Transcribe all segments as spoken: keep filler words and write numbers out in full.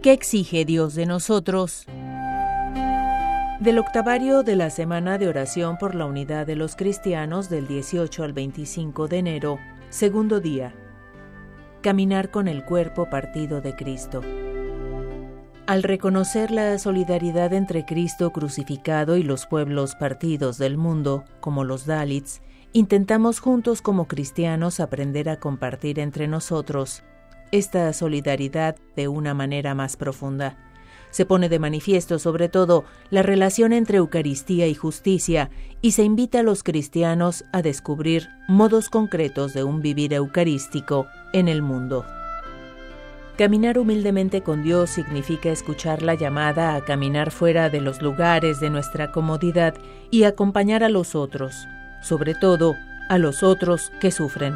¿Qué exige Dios de nosotros? Del octavario de la Semana de Oración por la Unidad de los Cristianos del dieciocho al veinticinco de enero, segundo día. Caminar con el cuerpo partido de Cristo. Al reconocer la solidaridad entre Cristo crucificado y los pueblos partidos del mundo, como los Dalits, intentamos juntos como cristianos aprender a compartir entre nosotros esta solidaridad de una manera más profunda. Se pone de manifiesto sobre todo la relación entre Eucaristía y justicia y se invita a los cristianos a descubrir modos concretos de un vivir eucarístico en el mundo. Caminar humildemente con Dios significa escuchar la llamada a caminar fuera de los lugares de nuestra comodidad y acompañar a los otros, sobre todo a los otros que sufren.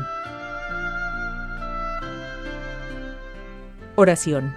Oración.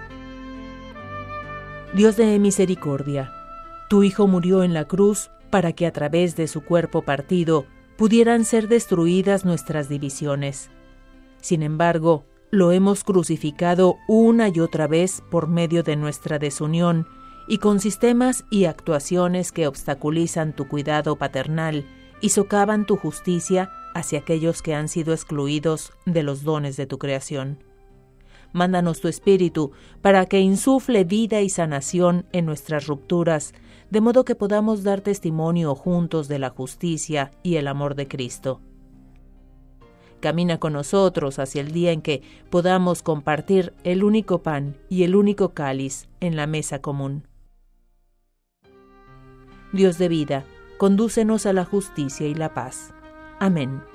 Dios de misericordia, tu Hijo murió en la cruz para que a través de su cuerpo partido pudieran ser destruidas nuestras divisiones. Sin embargo, lo hemos crucificado una y otra vez por medio de nuestra desunión y con sistemas y actuaciones que obstaculizan tu cuidado paternal y socavan tu justicia hacia aquellos que han sido excluidos de los dones de tu creación. Mándanos tu Espíritu para que insufle vida y sanación en nuestras rupturas, de modo que podamos dar testimonio juntos de la justicia y el amor de Cristo. Camina con nosotros hacia el día en que podamos compartir el único pan y el único cáliz en la mesa común. Dios de vida, condúcenos a la justicia y la paz. Amén.